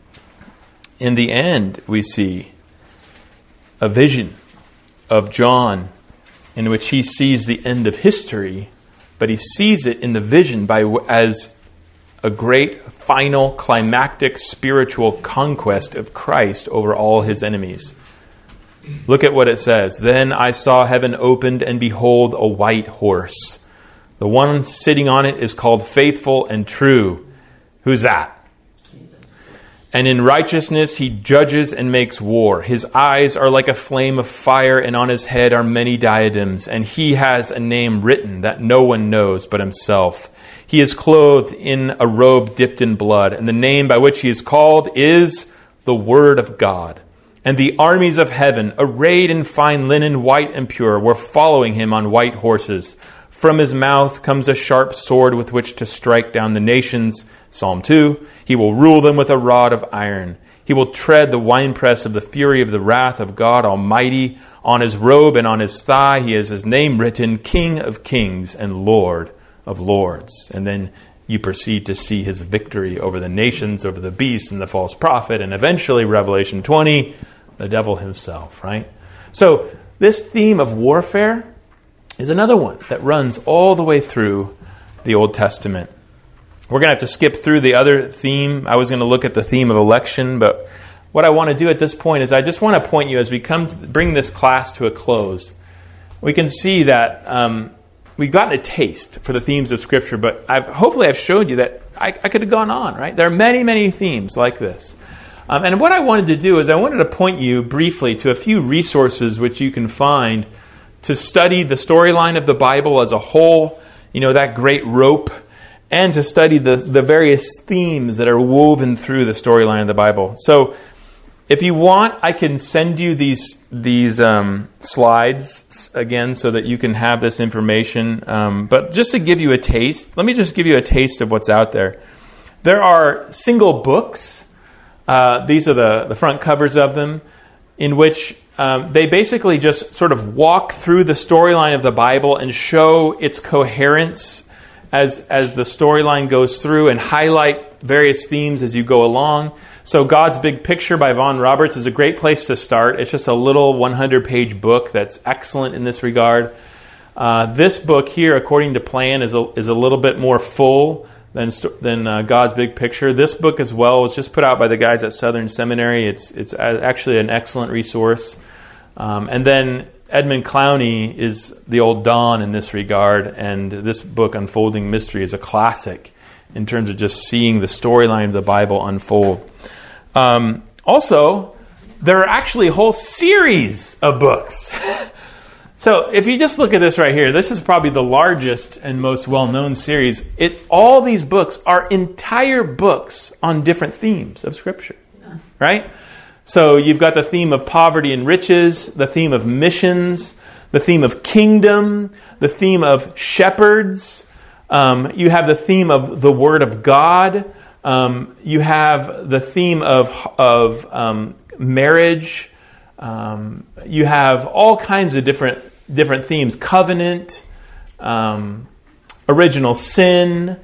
In the end we see a vision of John in which he sees the end of history, but he sees it in the vision by as a great final climactic spiritual conquest of Christ over all his enemies. Look at what it says. Then I saw heaven opened, and behold, a white horse. The one sitting on it is called Faithful and True. Who's that? And in righteousness he judges and makes war. His eyes are like a flame of fire, and on his head are many diadems. And he has a name written that no one knows but himself. He is clothed in a robe dipped in blood, and the name by which he is called is the Word of God. And the armies of heaven, arrayed in fine linen, white and pure, were following him on white horses. From his mouth comes a sharp sword with which to strike down the nations. Psalm two, he will rule them with a rod of iron. He will tread the winepress of the fury of the wrath of God Almighty. On his robe and on his thigh he has his name written, King of Kings and Lord of Lords. And then you proceed to see his victory over the nations, over the beast and the false prophet, and eventually, Revelation twenty, the devil himself, right? So this theme of warfare is another one that runs all the way through the Old Testament. We're going to have to skip through the other theme. I was going to look at the theme of election, but what I want to do at this point is I just want to point you, as we come to bring this class to a close, we can see that um, we've gotten a taste for the themes of Scripture, but I've hopefully I've showed you that I, I could have gone on, right? There are many, many themes like this. Um, and what I wanted to do is I wanted to point you briefly to a few resources which you can find to study the storyline of the Bible as a whole, you know, that great rope, and to study the, the various themes that are woven through the storyline of the Bible. So if you want, I can send you these these um, slides again so that you can have this information. Um, but just to give you a taste, let me just give you a taste of what's out there. There are single books. Uh, these are the, the front covers of them, in which um, they basically just sort of walk through the storyline of the Bible and show its coherence as as the storyline goes through, and highlight various themes as you go along. So God's Big Picture by Vaughn Roberts is a great place to start. It's just a little one hundred page book that's excellent in this regard. Uh, this book here, According to Plan, is a, is a little bit more full than than uh, God's Big Picture. This book as well was just put out by the guys at Southern Seminary. It's it's actually an excellent resource. Um, and then Edmund Clowney is the old Don in this regard, and this book, Unfolding Mystery, is a classic in terms of just seeing the storyline of the Bible unfold. Um, also, there are actually a whole series of books. So if you just look at this right here, this is probably the largest and most well-known series. It all these books are entire books on different themes of Scripture, right? So you've got the theme of poverty and riches, the theme of missions, the theme of kingdom, the theme of shepherds. Um, you have the theme of the Word of God. Um, you have the theme of of um, marriage. Um, you have all kinds of different different themes: covenant, um, original sin.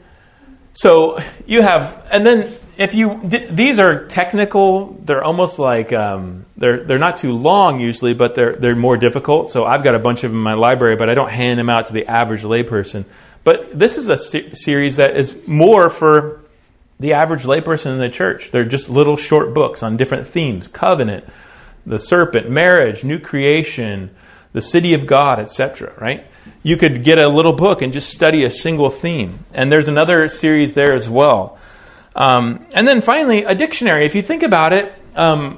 So you have, and then if you these are technical. They're almost like um, they're they're not too long usually, but they're they're more difficult. So I've got a bunch of them in my library, but I don't hand them out to the average layperson. But this is a se- series that is more for the average layperson in the church. They're just little short books on different themes: covenant, the serpent, marriage, new creation, the city of God, et cetera. Right? You could get a little book and just study a single theme. And there's another series there as well. Um, and then finally, a dictionary. If you think about it, um,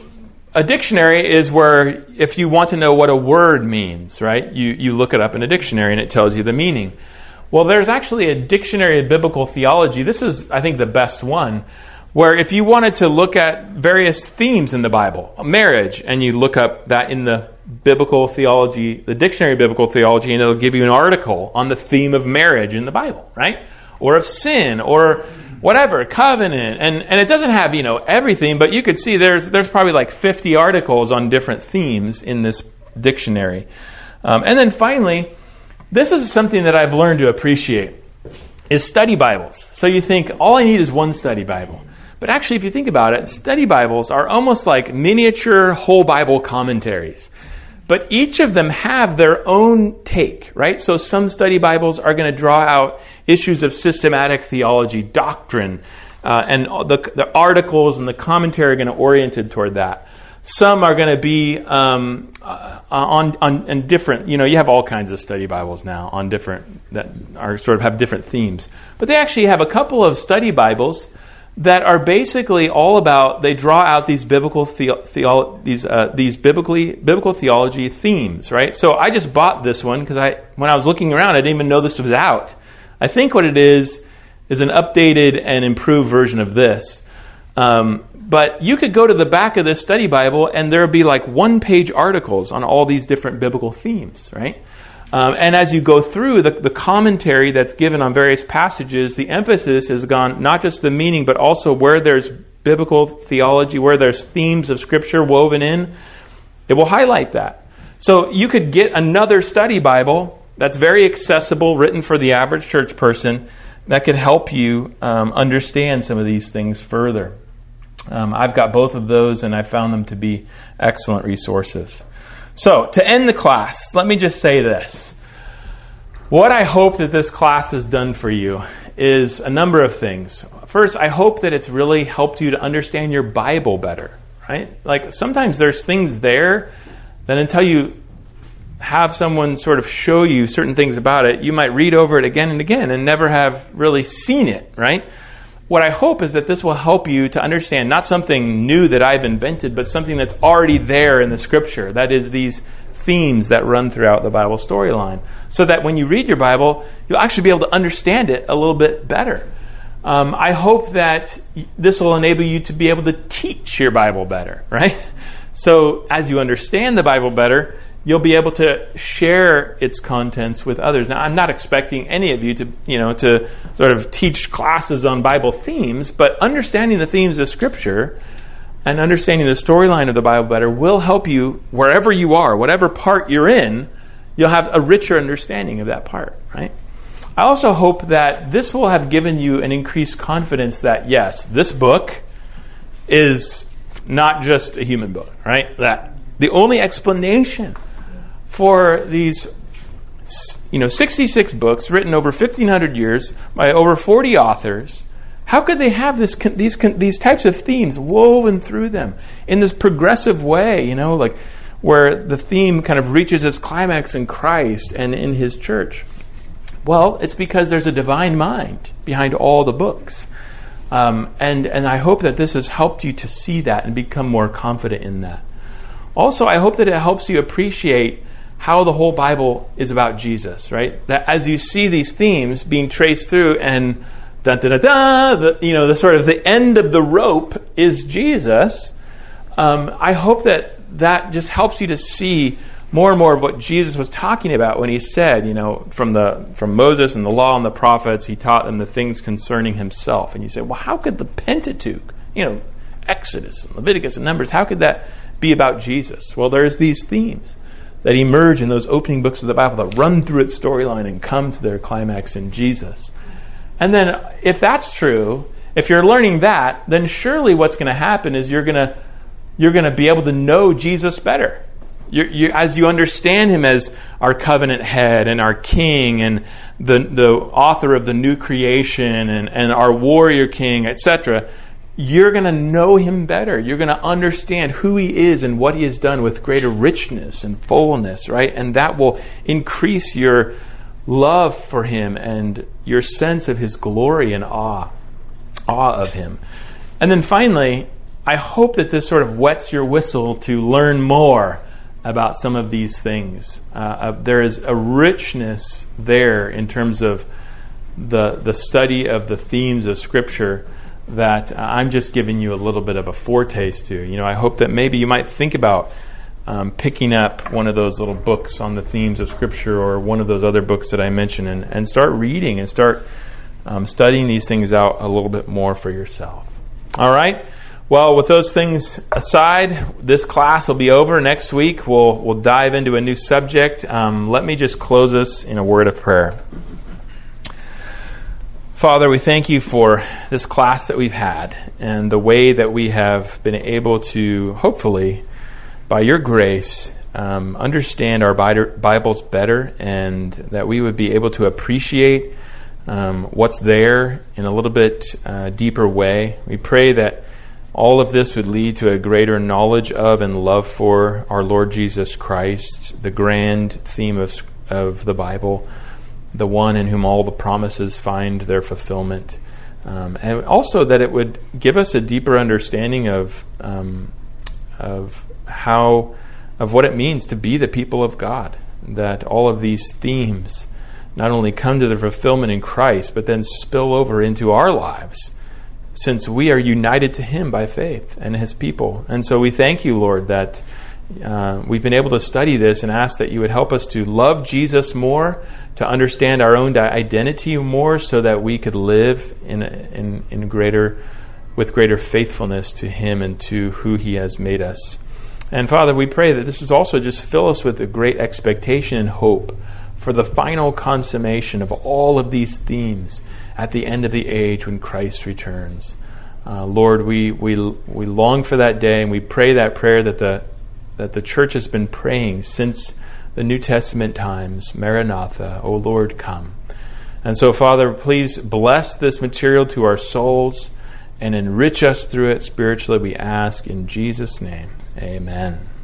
a dictionary is where if you want to know what a word means, right, you, you look it up in a dictionary and it tells you the meaning. Well, there's actually a dictionary of biblical theology. This is, I think, the best one, where if you wanted to look at various themes in the Bible, marriage, and you look up that in the biblical theology, the dictionary of biblical theology, and it'll give you an article on the theme of marriage in the Bible, right? Or of sin, or whatever, covenant. And, and it doesn't have, you know, everything, but you could see there's there's probably like fifty articles on different themes in this dictionary. Um, and then finally, this is something that I've learned to appreciate, is study Bibles. So you think, all I need is one study Bible. But actually, if you think about it, study Bibles are almost like miniature whole Bible commentaries. But each of them have their own take, right? So some study Bibles are going to draw out issues of systematic theology, doctrine, uh, and the, the articles and the commentary are going to oriented toward that. Some are going to be um, uh, on on and different. You know, you have all kinds of study Bibles now on different that are sort of have different themes. But they actually have a couple of study Bibles that are basically all about. They draw out these biblical theo, theo, these uh, these biblically biblical theology themes, right? So I just bought this one because I when I was looking around, I didn't even know this was out. I think what it is is an updated and improved version of this. Um, But you could go to the back of this study Bible and there would be like one-page articles on all these different biblical themes, right? Um, and as you go through the, the commentary that's given on various passages, the emphasis has gone not just the meaning, but also where there's biblical theology, where there's themes of Scripture woven in. It will highlight that. So you could get another study Bible that's very accessible, written for the average church person, that could help you um, understand some of these things further. Um, I've got both of those, and I found them to be excellent resources. So, to end the class, let me just say this. What I hope that this class has done for you is a number of things. First, I hope that it's really helped you to understand your Bible better, right? Like, sometimes there's things there that until you have someone sort of show you certain things about it, you might read over it again and again and never have really seen it, right? What I hope is that this will help you to understand not something new that I've invented, but something that's already there in the Scripture. That is, these themes that run throughout the Bible storyline. So that when you read your Bible, you'll actually be able to understand it a little bit better. Um, I hope that this will enable you to be able to teach your Bible better, right? So as you understand the Bible better, you'll be able to share its contents with others. Now, I'm not expecting any of you to, you know, to sort of teach classes on Bible themes, but understanding the themes of Scripture and understanding the storyline of the Bible better will help you wherever you are, whatever part you're in, you'll have a richer understanding of that part, right? I also hope that this will have given you an increased confidence that, yes, this book is not just a human book, right? That the only explanation for these, you know, sixty-six books written over fifteen hundred years by over forty authors, how could they have this these these types of themes woven through them in this progressive way, you know, like where the theme kind of reaches its climax in Christ and in His church? Well, it's because there's a divine mind behind all the books. Um, and, and I hope that this has helped you to see that and become more confident in that. Also, I hope that it helps you appreciate how the whole Bible is about Jesus, right? That as you see these themes being traced through and da da da da, the, you know, the sort of the end of the rope is Jesus. Um, I hope that that just helps you to see more and more of what Jesus was talking about when he said, you know, from the from Moses and the law and the prophets, he taught them the things concerning himself. And you say, well, how could the Pentateuch, you know, Exodus and Leviticus and Numbers, how could that be about Jesus? Well, there's these themes that emerge in those opening books of the Bible that run through its storyline and come to their climax in Jesus. And then if that's true, if you're learning that, then surely what's going to happen is you're going to you're going to be able to know Jesus better. You're, you, as you understand him as our covenant head and our king and the the author of the new creation and, and our warrior king, et cetera, you're going to know him better. You're going to understand who he is and what he has done with greater richness and fullness, right? And that will increase your love for him and your sense of his glory and awe, awe of him. And then finally, I hope that this sort of wets your whistle to learn more about some of these things. Uh, uh, there is a richness there in terms of the the study of the themes of Scripture that uh, I'm just giving you a little bit of a foretaste to. You know, I hope that maybe you might think about um, picking up one of those little books on the themes of Scripture or one of those other books that I mentioned and, and start reading and start um, studying these things out a little bit more for yourself. All right? Well, with those things aside, this class will be over. Next week, we'll we'll dive into a new subject. Um, let me just close us in a word of prayer. Father, we thank you for this class that we've had and the way that we have been able to, hopefully, by your grace, um, understand our Bibles better and that we would be able to appreciate um, what's there in a little bit uh, deeper way. We pray that all of this would lead to a greater knowledge of and love for our Lord Jesus Christ, the grand theme of of the Bible, the one in whom all the promises find their fulfillment. Um, and also that it would give us a deeper understanding of um, of how of what it means to be the people of God. That all of these themes not only come to their fulfillment in Christ, but then spill over into our lives, since we are united to him by faith and his people. And so we thank you, Lord, that uh, we've been able to study this and ask that you would help us to love Jesus more, to understand our own identity more, so that we could live in in, in greater with greater faithfulness to him and to who he has made us. And Father, we pray that this would also just fill us with a great expectation and hope for the final consummation of all of these themes at the end of the age when Christ returns. Uh, Lord, we, we we long for that day, and we pray that prayer that the that the church has been praying since the New Testament times. Maranatha, O Lord, come. And so, Father, please bless this material to our souls and enrich us through it spiritually, we ask in Jesus' name. Amen.